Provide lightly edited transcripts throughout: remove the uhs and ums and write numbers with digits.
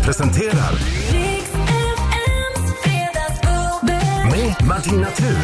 presenterar med Martina Thun.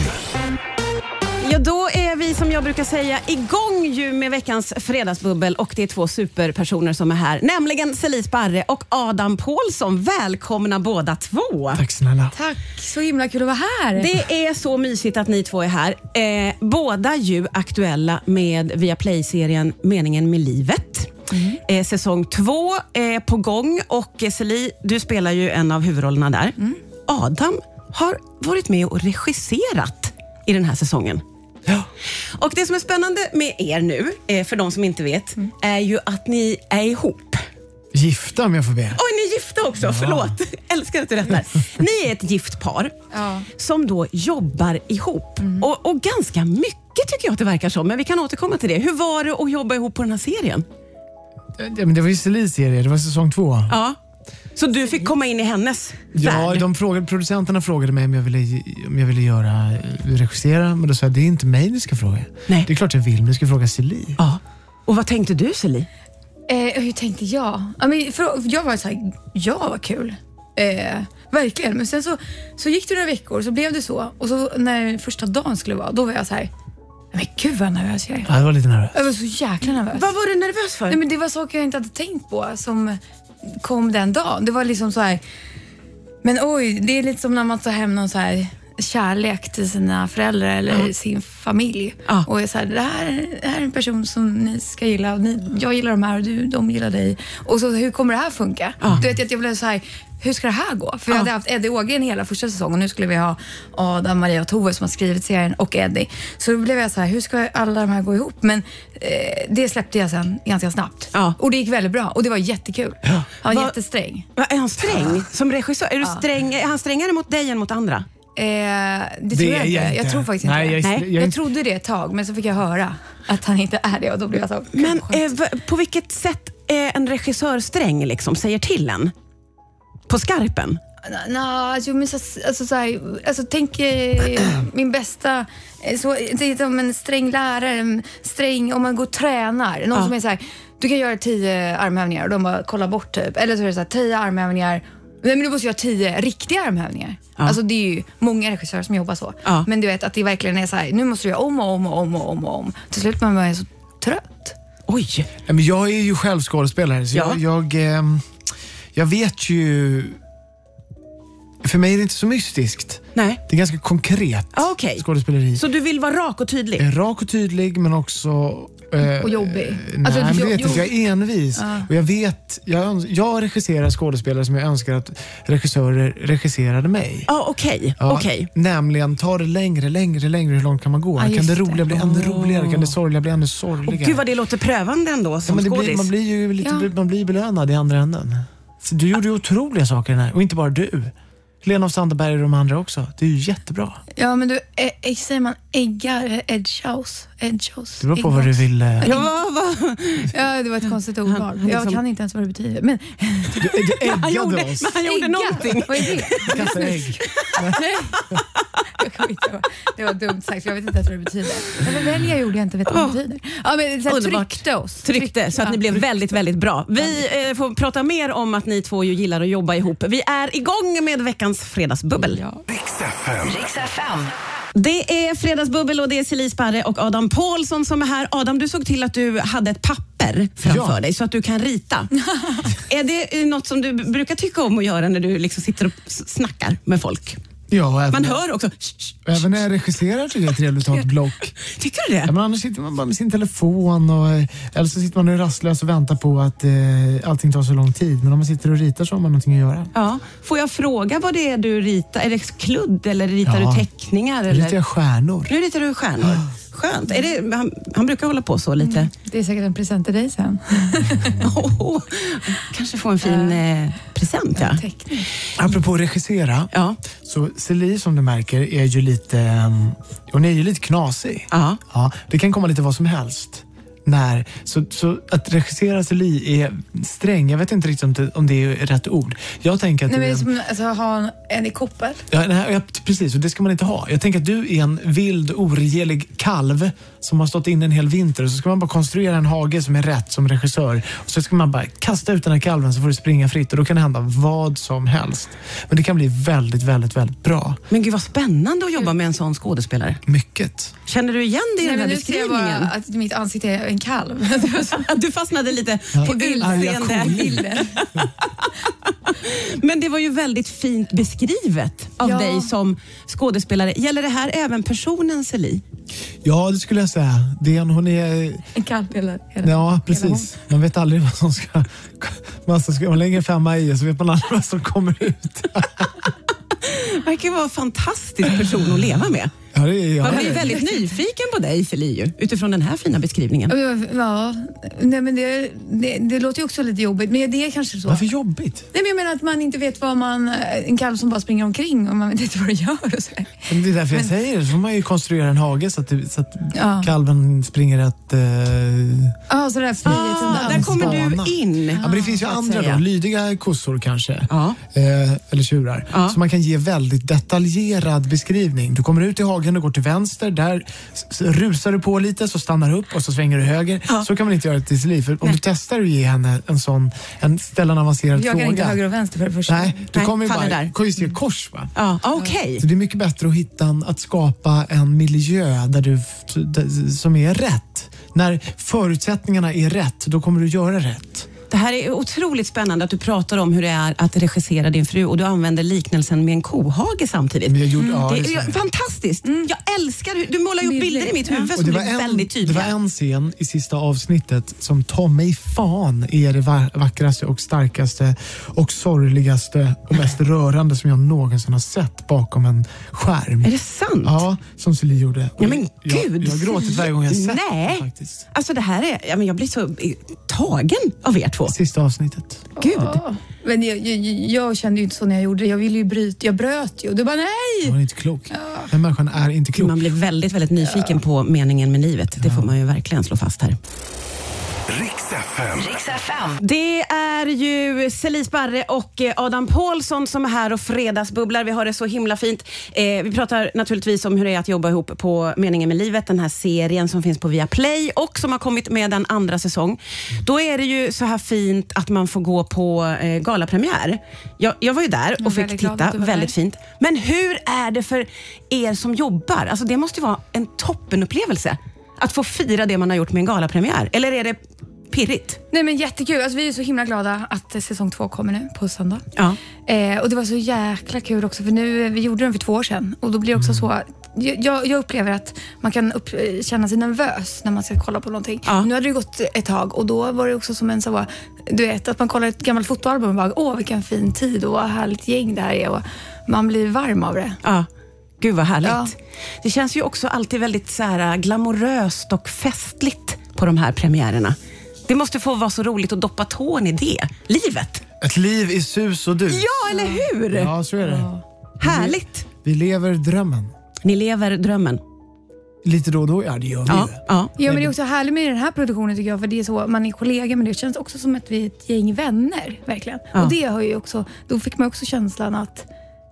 Ja, då är vi, som jag brukar säga, igång ju med veckans fredagsbubbel, och det är två superpersoner som är här, nämligen Celie Sparre och Adam Paulsson. Välkomna båda två. Tack snälla. Tack, så himla kul att vara här. Det är så mysigt att ni två är här. Båda ju aktuella med Viaplay-serien Meningen med livet. Säsong 2 är på gång, och Celie, du spelar ju en av huvudrollerna där. Adam har varit med och regisserat i den här säsongen. Ja. Och det som är spännande med er nu, för de som inte vet, är ju att ni är ihop. Gifta, om jag får be. Oj, ni är gifta också, förlåt. Älskar att du rättar. Ni är ett gift par som då jobbar ihop. Och ganska mycket tycker jag att det verkar som, men vi kan återkomma till det. Hur var det att jobba ihop på den här serien? Ja, men det var ju Celies serie, det var säsong 2. Ja. Så du fick komma in i hennes värld? Ja, producenterna frågade mig om jag ville regissera, men då sa jag, det är inte mig ni ska fråga. Nej. Det är klart jag vill, men du ska fråga Celie. Ja. Och vad tänkte du, Celie? Hur tänkte jag? Jag var så här, vad kul. Verkligen. Men sen så gick det några veckor, så blev det så. Och så när första dagen skulle vara, då var jag så här, men gud vad nervös jag är. Ja, jag var lite nervös. Jag var så jäkla nervös. Vad var du nervös för? Nej, men det var saker jag inte hade tänkt på som kom den dagen. Det var liksom så här, men oj, det är lite som när man tar hem någon så här kärlek till sina föräldrar eller sin familj. Och är så här, det här är en person som ni ska gilla, och jag gillar de här och de gillar dig. Och så, hur kommer det här funka? Du vet att jag blev så här, hur ska det här gå? För jag hade haft Eddie Ågren hela första säsongen, och nu skulle vi ha Adam, Maria och Tove som har skrivit serien, och Eddie. Så då blev jag så här, hur ska alla de här gå ihop? Men det släppte jag sen ganska snabbt. Och det gick väldigt bra, och det var jättekul. Han var jättesträng. Är han sträng som regissör? Är du sträng? Är han strängare mot dig än mot andra? Det tror jag inte. Jag tror faktiskt inte. Jag trodde det ett tag, men så fick jag höra att han inte är det, och då blev jag så. Men på vilket sätt är en regissör sträng, liksom, säger till en? På skarpen? Tänk min bästa, så det är som en sträng lärare, sträng om man går och tränar. Någon som är så här, du kan göra 10 armhävningar och de bara kollar bort typ. Eller så är det så här, 10 armhävningar. Nej, men du måste göra 10 riktiga armhävningar. Alltså det är ju många regissörer som jobbar så. Men du vet att det verkligen är så här, nu måste du göra om. Till slut man är så trött. Oj. Men jag är ju själv skådespelare, så jag vet ju. För mig är det inte så mystiskt. Nej. Det är ganska konkret skådespeleri. Så du vill vara rak och tydlig? Rak och tydlig, men också och jobbig. Jag är envis. Och jag vet, jag regisserar skådespelare som jag önskar att regissörer regisserade mig. Okej. Nämligen, ta det längre, hur långt kan man gå? Kan det roliga bli ännu roligare? Kan det sorgliga bli ännu sorgligare? Gud vad det låter prövande ändå som skådis. Man blir belönad i andra änden. Så du gjorde ju otroliga saker i den här, och inte bara du. Lena Sandberg och de andra också. Det är ju jättebra. Ja, men du, säger man äggar, edgehouse. Det beror på vad du vill. Ja, det var ett konstigt ordval. Jag kan inte ens vad det betyder. Men du äggade oss. Han gjorde någonting. Vad är det? Kasta ägg. Det var dumt sagt, för jag vet inte ens vad det betyder. Eller välja gjorde jag inte, vet vad det betyder. Ja, men så tryckte oss. Tryckte, så att ni blev väldigt, väldigt bra. Vi får prata mer om att ni två ju gillar att jobba ihop. Vi är igång med veckans fredagsbubbel. Riks FM. Det är fredagsbubbel, och det är Celie Sparre och Adam Paulsson som är här. Adam, du såg till att du hade ett papper framför dig så att du kan rita. Är det något som du brukar tycka om att göra när du liksom sitter och snackar med folk? Ja, man hör också. Även när jag regisserar tycker jag det är trevligt att ha ett block. Tycker du det? Ja, men annars sitter man bara med sin telefon, eller så sitter man rastlös och väntar på att allting tar så lång tid. Men om man sitter och ritar så har man någonting att göra. Ja. Får jag fråga vad det är du ritar? Är det kludd eller ritar du teckningar? Eller? Ritar jag stjärnor. Nu ritar du stjärnor. Skönt. Är det, han brukar hålla på så lite. Det är säkert en present till dig sen. Kanske få en fin present, ja. Apropå regissera, så Celie, som du märker, är ju lite, hon är ju lite knasig. Ja, det kan komma lite vad som helst. Så att regissera Celie är sträng. Jag vet inte riktigt om det är rätt ord. Jag tänker att nej, men som, alltså, ha en i koppel. Ja, precis, och det ska man inte ha. Jag tänker att du är en vild, oregelig kalv som har stått in en hel vinter, och så ska man bara konstruera en hage som är rätt som regissör, och så ska man bara kasta ut den här kalven så får du springa fritt, och då kan det hända vad som helst. Men det kan bli väldigt, väldigt, väldigt bra. Men gud vad spännande att jobba med en sån skådespelare. Mycket. Känner du igen det i den här beskrivningen? Nu ser jag bara att mitt ansikte är en kalv. Du fastnade lite på bilden. Men det var ju väldigt fint beskrivet av dig som skådespelare. Gäller det här även personen Celie? Ja, det skulle jag säga. Hon är... En kalv eller? Ja, precis. Man vet aldrig vad som ska... Man lägger 5 i, så vet man aldrig vad som kommer ut. Det verkar vara en fantastisk person att leva med. Ja, man blir väldigt nyfiken på dig, Celie, utifrån den här fina beskrivningen. Ja, nej, men det låter ju också lite jobbigt, men det är kanske så. Varför jobbigt? Nej, men jag menar att man inte vet vad en kalv som bara springer omkring och man vet inte vad det gör och så. Men det är därför jag säger det, så får man ju konstruera en hage så att kalven springer rätt... så där friheten. Där kommer du in. Ja, men det finns ju andra då, lydiga kossor kanske. Eller tjurar. Så man kan ge väldigt detaljerad beskrivning. Du kommer ut i hagen och går till vänster, där rusar du på lite, så stannar du upp och så svänger du höger. Så kan man inte göra det till Celie, för om du testar att ge henne ställa en avancerad fråga. Jag kan inte höger och vänster för det första. Nej, du kommer ju bara se kors, va? Ja, okej. Så det är mycket bättre att att skapa en miljö som är rätt. När förutsättningarna är rätt, då kommer du göra rätt. Det här är otroligt spännande att du pratar om hur det är att regissera din fru, och du använder liknelsen med en kohage samtidigt. Det är fantastiskt. Jag älskar du målar ju upp bilder i mitt huvud som blir väldigt tydliga. Det var en scen i sista avsnittet som tar mig fan är det vackraste och starkaste och sorgligaste och mest rörande som jag någonsin har sett bakom en skärm. Är det sant? Ja, som Celie gjorde. Ja, men gud. Jag har gråtit varje gång jag sett det faktiskt. Alltså det här är, jag blir så tagen av er två. Sista avsnittet. Gud. Men jag kände ju inte så när jag gjorde det. Jag ville ju bryta. Jag bröt ju. Du bara nej. Man är inte klok. Den människan är inte klok. Man blir väldigt, väldigt nyfiken på meningen med livet. Det får man ju verkligen slå fast här. Riks FM. Det är ju Celie Sparre och Adam Pålsson som är här och fredagsbubblar. Vi har det så himla fint. Vi pratar naturligtvis om hur det är att jobba ihop på Meningen med livet, den här serien som finns på Viaplay och som har kommit med en andra säsong. Då är det ju så här fint att man får gå på galapremiär. Jag var ju där och fick titta, väldigt fint. Men hur är det för er som jobbar? Alltså det måste ju vara en toppenupplevelse att få fira det man har gjort med en galapremiär. Eller är det pirrigt? Nej, men jättekul. Alltså, vi är så himla glada att säsong 2 kommer nu på söndag. Ja. Och det var så jäkla kul också, för vi gjorde den för 2 år sedan. Och då blir det också så... Jag upplever att man kan känna sig nervös när man ska kolla på någonting. Ja. Nu hade det gått ett tag och då var det också som en så... Du vet, att man kollar ett gammalt fotoalbum och bara, vilken fin tid och vad härligt gäng det här är. Och man blir varm av det. Ja. Gud vad härligt. Ja. Det känns ju också alltid väldigt så här glamoröst och festligt på de här premiärerna. Det måste få vara så roligt att doppa tån i det. Livet. Ett liv i sus och dus. Ja, eller hur? Ja, så är det. Härligt. Vi lever drömmen. Ni lever drömmen. Lite då och då, ja det gör vi ju. Ja, men det är också härligt med den här produktionen tycker jag, för det är så, man är kollega, men det känns också som att vi är ett gäng vänner, verkligen. Ja. Och det har ju också, då fick man också känslan att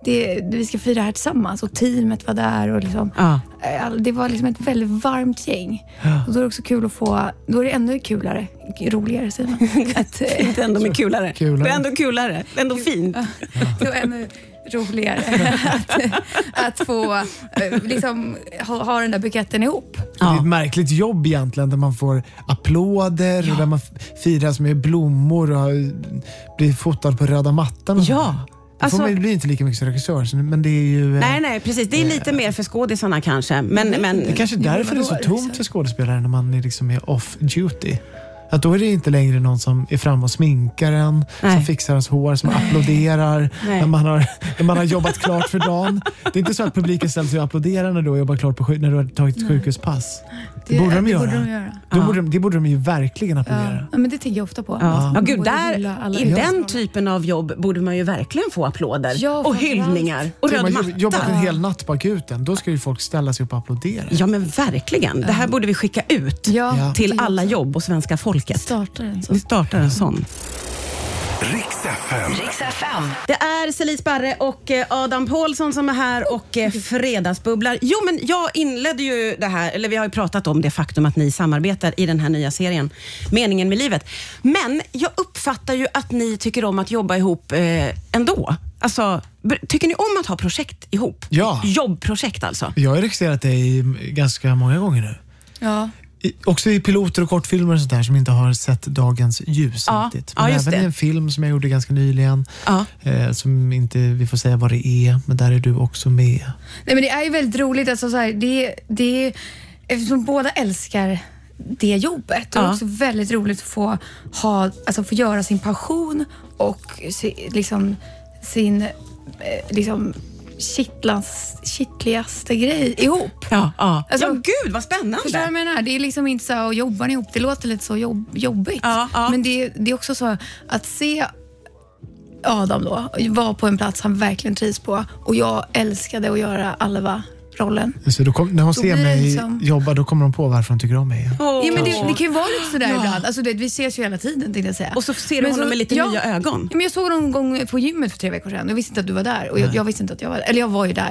vi ska fira här tillsammans och teamet var där och liksom, det var liksom ett väldigt varmt gäng. Och då är det också kul att få, då är det ännu roligare säger man. Det är ändå med kulare. Det är ändå kulare, det är ändå fint. Det var ännu roligare att få liksom ha den där buketten ihop. Det är ett märkligt jobb egentligen där man får applåder och där man firas med blommor och blir fotad på röda mattan och ja. Alltså, det blir inte lika mycket som regissör, men det är ju... Nej, precis. Det är lite mer för skådisarna kanske. Men det är kanske därför det är så tomt för skådespelare när man liksom är off duty. Att då är det inte längre någon som är fram och sminkar en, som fixar ens hår, som applåderar när man har jobbat klart för dagen. Det är inte så att publiken ställer sig och applåderar när du har jobbat klart när du har tagit ett sjukhuspass. Det borde de göra. Det borde de ju verkligen applådera. Ja, men det tänker jag ofta på. Ja, gud, i den typen av jobb borde man ju verkligen få applåder och hyllningar och röd matta. Jobbat en hel natt på akuten, då ska ju folk ställa sig upp och applådera. Ja, men verkligen. Det här borde vi skicka ut till alla jobb och svenska folket. Vi startar en sån. Riks FM. Det är Celie Sparre och Adam Paulsson som är här och fredagsbubblar. Jo, men jag inledde ju det här, eller vi har ju pratat om det faktum att ni samarbetar i den här nya serien Meningen med livet. Men jag uppfattar ju att ni tycker om att jobba ihop ändå. Alltså, tycker ni om att ha projekt ihop? Ja. Jobbprojekt alltså? Jag har regisserat det ganska många gånger nu. Ja. Också i piloter och kortfilmer och sånt där som inte har sett dagens ljus riktigt. Men även i en film som jag gjorde ganska nyligen som inte vi får säga vad det är, men där är du också med. Nej, men det är ju väldigt roligt alltså, så här, det eftersom båda älskar det jobbet och det är också väldigt roligt att få göra sin passion och liksom sin kittligaste grej ihop. Alltså, gud vad spännande. Förstår du vad jag menar? Det är liksom inte så att jobba ihop. Det låter lite så jobbigt. Men det är också så att se Adam då var på en plats han verkligen trivs på, och jag älskade att göra Alva-rollen. Så när hon ser mig jobba, då kommer hon på varför hon tycker om mig. Ja, men det kan ju vara lite sådär ibland. Alltså, vi ses ju hela tiden, tänkte jag säga. Och så ser du honom med lite nya ögon. Men jag såg någon gång på gymmet för 3 veckor sedan. Jag visste inte att du var där. Och jag visste inte att jag var där. Eller jag var ju där.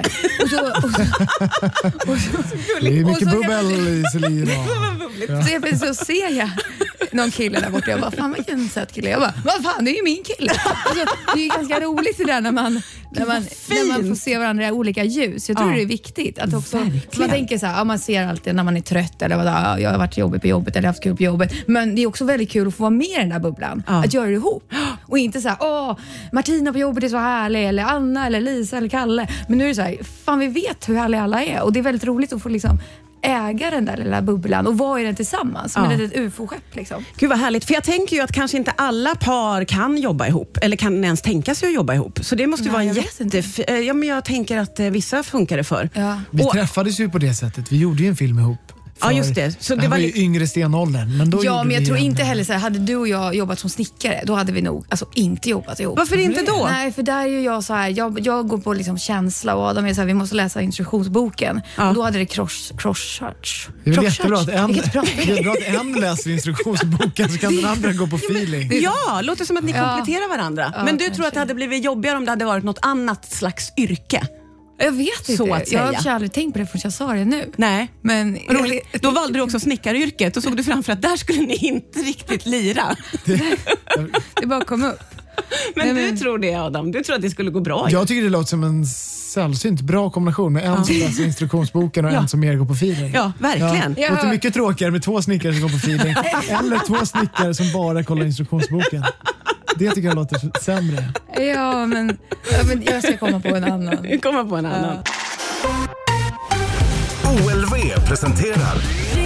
Det är mycket bubbel i Selina. Så ser jag någon kille där borta. Jag bara, fan vilken söt kille. Jag bara, vad fan, det är ju min kille. Alltså, det är ju ganska roligt det där när man får se varandra i olika ljus. Jag tror det är viktigt. Att också, man tänker så här, man ser alltid när man är trött eller jag har varit jobbig på jobbet eller haft kul på jobbet. Men det är också väldigt kul att få vara med i den där bubblan. Att göra det ihop. Och inte så här, Martina på jobbet är så härlig, eller Anna eller Lisa eller Kalle. Men nu är det så här, fan vi vet hur härliga alla är. Och det är väldigt roligt att få liksom äga den där lilla bubblan och vara i den tillsammans som ett UFO-skepp liksom. Gud vad härligt, för jag tänker ju att kanske inte alla par kan jobba ihop eller kan ens tänka sig att jobba ihop. Så det måste ju vara en men jag tänker att vissa funkar det för. Vi träffades ju på det sättet, vi gjorde ju en film ihop. Ja, just det. Så det var ju yngre stenåldern. Men men jag tror inte heller så här, hade du och jag jobbat som snickare, då hade vi nog inte jobbat ihop. Varför inte då? Nej, för där är ju jag så här, jag går på liksom känsla, och Adam är så här, vi måste läsa instruktionsboken. Och då hade det cross-search. Det är jättebra att en läser instruktionsboken så kan den andra gå på feeling. Ja, låter som att ni kompletterar varandra. Men du tror att det hade blivit jobbigare om det hade varit något annat slags yrke? Jag vet inte. Jag har aldrig tänkt på det förrän jag sa det nu. Nej. Men då valde du också snickaryrket och såg du framför att där skulle ni inte riktigt lira. Det bara kom upp. Men du tror det, Adam? Du tror att det skulle gå bra? Jag tycker det låter som en sällsynt bra kombination med en som läser instruktionsboken och en som mer går på feeling. Ja, verkligen. Det låter mycket tråkigare med 2 snickare som går på feeling eller 2 snickare som bara kollar instruktionsboken. Det tycker jag låter sämre. Ja, men jag ska komma på en annan. OLV presenterar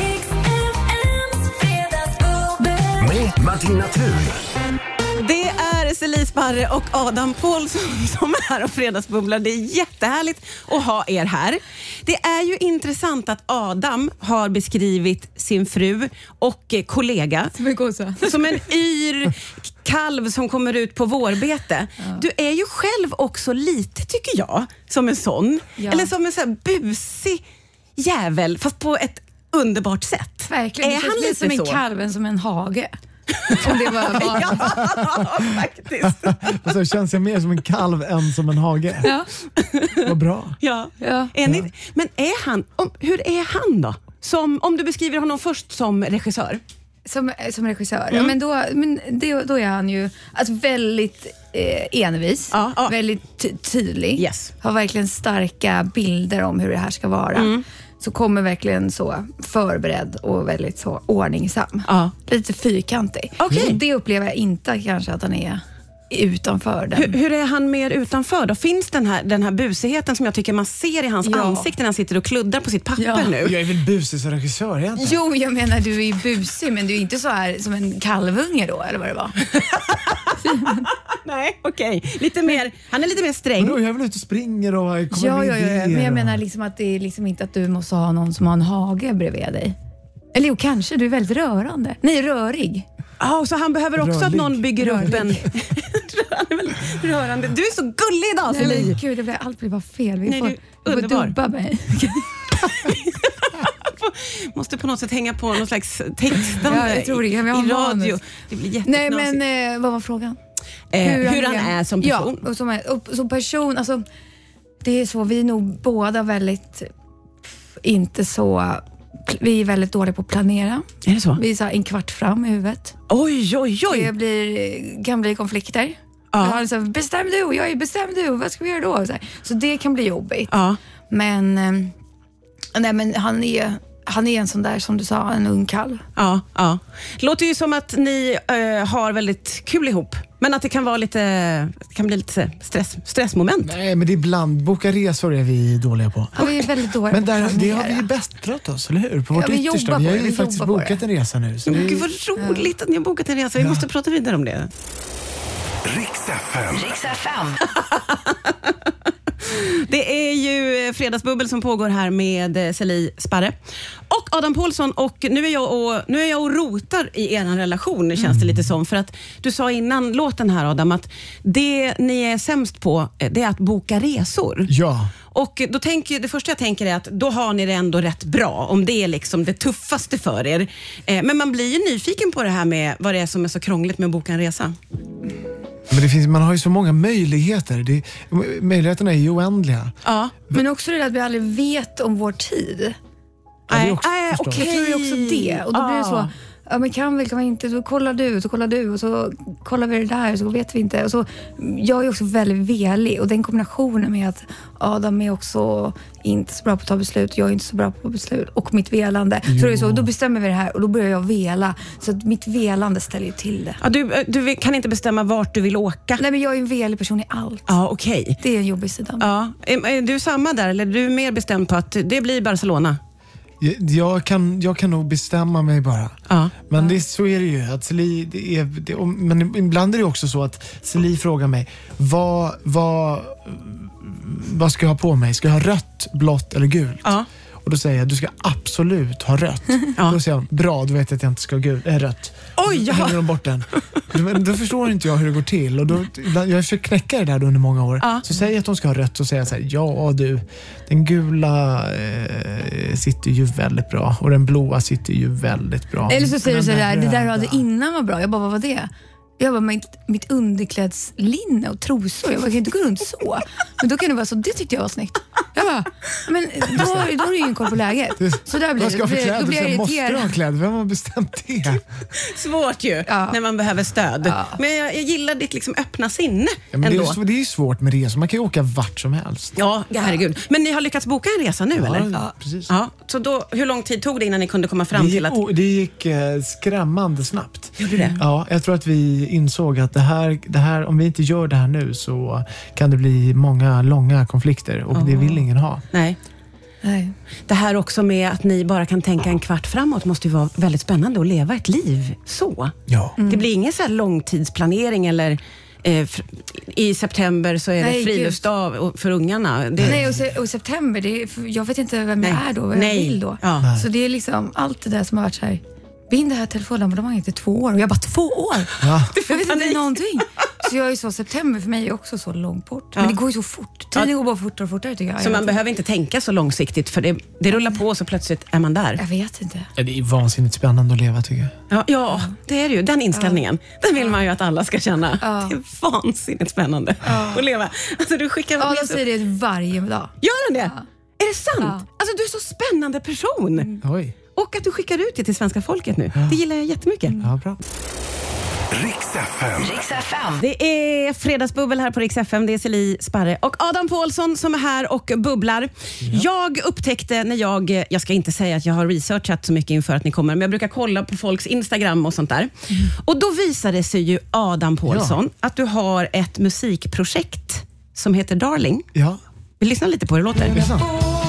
med Martina Thun. Det är Celie Sparre och Adam Paulsson som är här och fredagsbubblar. Det är jättehärligt att ha er här. Det är ju intressant att Adam har beskrivit sin fru och kollega som en yr kalv som kommer ut på vårbete. Du är ju själv också lite, tycker jag, som en sån. Eller som en sån här busig jävel, fast på ett underbart sätt. Verkligen, är det han lite som en så? kalv som en hage. Om det var ja, faktiskt. Så känns jag mer som en kalv än som en hage. Ja. Vad bra. Ja. Men är han, hur är han då? Om du beskriver honom först som regissör. Som regissör. Ja, men då är han ju väldigt envis. Väldigt tydlig. Yes. Har verkligen starka bilder om hur det här ska vara. Så kommer verkligen så förberedd och väldigt så ordningsam. Lite fyrkantig. Okay. Det upplever jag inte kanske att han är utanför den. Hur är han mer utanför då? Finns den här busigheten som jag tycker man ser i hans ansikte när han sitter och kluddar på sitt papper nu? Jag är väl busig som regissör egentligen. Jo, jag menar du är ju busig, men du är inte så här som en kalvunge då, eller vad det var. Nej, okej. Han är lite mer sträng. Men då, jag är väl ute och springer och kommer med idéer. Men jag menar liksom att det är liksom inte att du måste ha någon som har en hage bredvid dig. Eller kanske, du är väldigt rörande. Nej, rörig. Så han behöver också att någon bygger upp en... rörande. Du är så gullig idag, Celie. Nej, men gud, allt blir bara fel. Vi får dubba mig. Måste på något sätt hänga på någon slags textande jag tror det. i radio. Det blir jätteknasigt. Nej, men vad var frågan? hur han är som person. Ja, och som person, alltså det är så, vi är nog båda väldigt inte så, vi är väldigt dåliga på att planera. Är det så? Vi är så här en kvart fram i huvudet. Oj. Det kan bli konflikter. Ja. Så, bestäm du, jag är bestämd du, vad ska vi göra då? Så det kan bli jobbigt. Ja. Men, nej, men han är en sån där, som du sa, en ung kalv. Ja. Låter ju som att ni har väldigt kul ihop. Men att det kan vara kan bli lite stressmoment. Nej, men det är ibland. Boka resor är vi dåliga på. Ja, vi är väldigt dåliga men på det har vi ju bäst pratat oss, eller hur? På vårt yttersta. Vi har ju faktiskt bokat en resa nu. Så Gud, vad roligt att ni har bokat en resa. Vi måste prata vidare om det. Riks FM. Det är ju fredagsbubbel som pågår här med Celie Sparre och Adam Pålsson, och nu är jag och rotar i er relation, känns det lite som, för att du sa innan låten här, Adam, att det ni är sämst på, det är att boka resor. Ja. Och då det första jag tänker är att då har ni det ändå rätt bra, om det är liksom det tuffaste för er. Men man blir ju nyfiken på det här med vad det är som är så krångligt med att boka en resa. Men man har ju så många möjligheter. Möjligheterna är ju oändliga. Ja. Men också det att vi aldrig vet om vår tid. Nej, okej. Jag tror också det. Och då blir det så, ja, men kan vi inte, då kollar du och så kollar vi det där och så vet vi inte. Och så, jag är också väldigt velig, och den kombinationen med att Adam är också inte så bra på att ta beslut, jag är inte så bra på beslut, och mitt velande. Så det är så, då bestämmer vi det här och då börjar jag vela. Så att mitt velande ställer ju till det. Ja, du kan inte bestämma vart du vill åka. Nej, men jag är en velig person i allt. Ja, okej. Det är en jobbig sida. Ja. Är du samma där, eller är du mer bestämd på att det blir Barcelona? Jag kan nog bestämma mig bara. Ja. Men så är det ju. Att Celie, men ibland är det också så att Celie frågar mig, vad ska jag ha på mig? Ska jag ha rött, blått eller gult? Ja. Och då säger jag, du ska absolut ha rött. Ja. Då säger jag, bra, då vet jag att jag inte ska ha rött. Oj, då hänger de bort den. Men då förstår inte jag hur det går till. Och jag har försökt knäcka det där under många år. Ja. Så säger jag att de ska ha rött, och säger jag så här, ja du, den gula sitter ju väldigt bra. Och den blåa sitter ju väldigt bra. Eller så säger du så där, det där du hade innan var bra. Jag bara, vad var det? Jag bara, mitt underklädslinne och trosor. Jag bara, kan inte gå runt så. Men då kan det vara så, det tyckte jag var snyggt. Jag bara, men då är det ju en koll på läget. Så där blir vad ska jag för kläder? Då blir jag måste du ha kläder? Vem har bestämt det? Svårt ju, när man behöver stöd. Ja. Men jag gillar ditt liksom öppna sinne ändå. Det är ju svårt med resor. Man kan ju åka vart som helst. Ja, herregud. Men ni har lyckats boka en resa nu, eller? Ja, precis. Ja, så då, hur lång tid tog det innan ni kunde komma fram till att... Det gick skrämmande snabbt. Gjorde det? Ja, jag tror att vi insåg att det här, om vi inte gör det här nu så kan det bli många långa konflikter, och det vill ingen ha. Nej. Det här också med att ni bara kan tänka en kvart framåt måste ju vara väldigt spännande att leva ett liv så. Ja. Det blir ingen så här långtidsplanering eller i september så är det friluftsdag för ungarna. Nej, och september, jag vet inte vem jag är då, vad jag vill då. Ja. Så det är liksom allt det där som har varit så här. Bind det här telefonabonnemanget i 2 år. Och jag bara, 2 år? Ja. Jag vet inte någonting. Så jag är så, september för mig är också så långt bort. Men det går ju så fort. Tiden går bara fortare och fortare, tycker jag. Så man behöver inte tänka så långsiktigt, för det rullar på så plötsligt är man där. Jag vet inte. Ja, det är vansinnigt spännande att leva, tycker jag. Ja, det är det ju. Den inställningen, den vill man ju att alla ska känna. Det är vansinnigt spännande att leva. Alltså, du skickar... Ja, jag säger det varje dag. Gör den det? Är det sant? Alltså, du är så spännande person. Oj. Och att du skickar ut det till svenska folket nu. Det gillar jag jättemycket. Ja, bra. Riks FM. Det är fredagsbubbel här på Riks FM. Det är Celie Sparre och Adam Pålsson som är här och bubblar. Ja. Jag upptäckte när jag ska inte säga att jag har researchat så mycket inför att ni kommer, men jag brukar kolla på folks Instagram och sånt där. Och då visade det sig ju, Adam Pålsson, att du har ett musikprojekt som heter Darling. Ja. Vi lyssnar lite på hur det låter. Lyssna.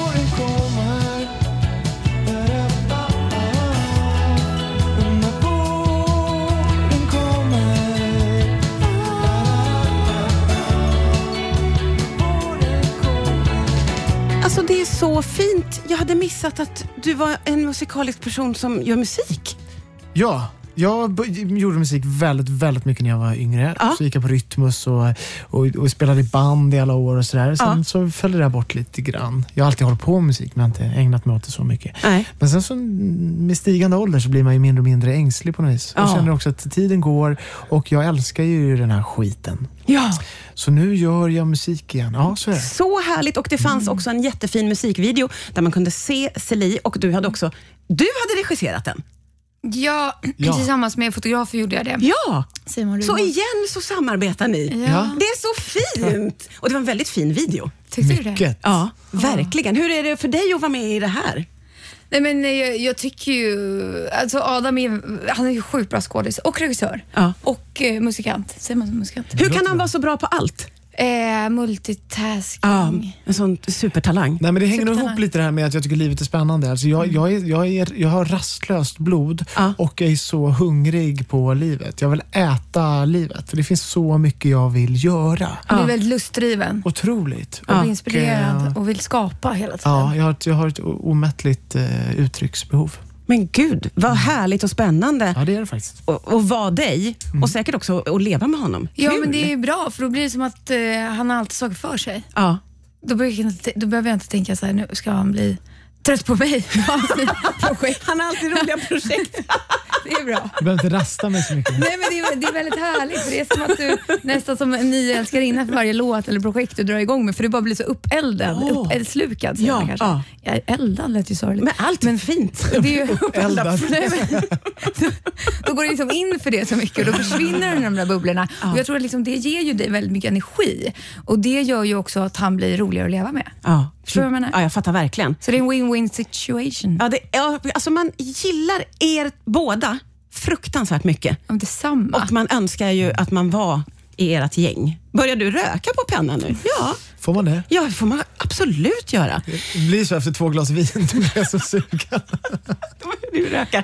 Alltså, det är så fint. Jag hade missat att du var en musikalisk person som gör musik. Ja, Jag gjorde musik väldigt, väldigt mycket när jag var yngre. Så gick jag på Rytmus och spelade i band i alla år och sådär. Sen så föll det där bort lite grann. Jag har alltid hållit på med musik, men jag har inte ägnat mig åt det så mycket. Nej. Men sen så med stigande ålder så blir man ju mindre och mindre ängslig på något vis. Jag känner också att tiden går och jag älskar ju den här skiten. Ja. Så nu gör jag musik igen. Ja, så är det. Så härligt. Och det fanns också en jättefin musikvideo där man kunde se Celie, och du hade regisserat den. Ja, tillsammans med fotografer gjorde jag det. Ja, så igen så samarbetar ni. Ja. Det är så fint. Och det var en väldigt fin video. Tyckte du det? Ja, verkligen. Hur är det för dig att vara med i det här? Nej, men jag tycker ju, alltså Adam han är ju sjukt bra skådis och regissör och musikant. Säger man som musikant? Hur kan han vara så bra på allt? Multitasking. En sån supertalang. Nej, men det hänger nog ihop lite det här med att jag tycker livet är spännande. Alltså jag har rastlöst blod och är så hungrig på livet. Jag vill äta livet. För det finns så mycket jag vill göra. Du är väldigt lustdriven. Otroligt. Och inspirerad och vill skapa hela tiden. Ja, jag har ett omättligt uttrycksbehov. Men gud, vad härligt och spännande. Ja, det är det faktiskt. Och vara dig. Och säkert också att leva med honom. Ja, men det är bra. För då blir det som att han har alltid saker för sig. Ja. Då behöver jag inte tänka så här, nu ska han bli trött på mig. Han har alltid roliga projekt. Det är bra. Du behöver inte rasta mig så mycket. Nej, men det är väldigt härligt. För det är som att du nästan som en ny älskarinna för varje låt eller projekt du drar igång med. För du bara blir så uppslukad. Jag är eldad, lät ju sorgligt. Men allt är fint. Det är ju uppeldad. Då går det liksom in för det så mycket och då försvinner de där bubblorna. Och jag tror att liksom det ger ju dig väldigt mycket energi. Och det gör ju också att han blir roligare att leva med. Ja. Ja, jag fattar verkligen. Så det är en win-win situation. Ja, alltså man gillar er båda fruktansvärt mycket. Ja, detsamma. Och man önskar ju att man var i ert gäng. Börjar du röka på pennan nu? Ja. Får man det? Ja, det får man absolut göra. Det blir så efter 2 glas vin. Du blir så sugen. Du rökar.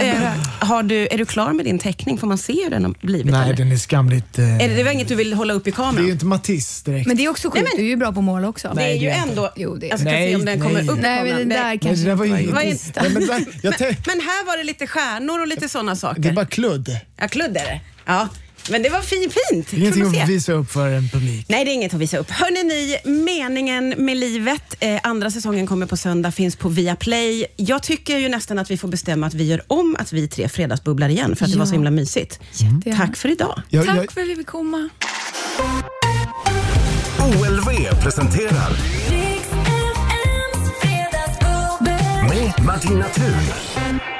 Är du klar med din teckning? Får man se hur den har blivit? Nej, eller? Den är skamligt. Det var inget du vill hålla upp i kameran? Det är ju inte Matisse direkt. Men det är också sjukt. Du är ju bra på mål också. Nej, det är ju ändå... Jo, det är. Jag ska se om den kommer upp i kameran. Nej, men den där kanske det var ju Men här var det lite stjärnor och lite sådana saker. Det är bara kludd. Ja, kludd är det. Ja. Men det var fint. Det är ingenting att visa upp för en publik. Nej, det är inget att visa upp. Hörrni ni, meningen med livet. Andra säsongen kommer på söndag, finns på Viaplay. Jag tycker ju nästan att vi får bestämma att vi gör om att vi 3 fredagsbubblar igen. För att det var så himla mysigt. Tack för idag. Tack för att vi fick komma. OLV presenterar med Martina Thun.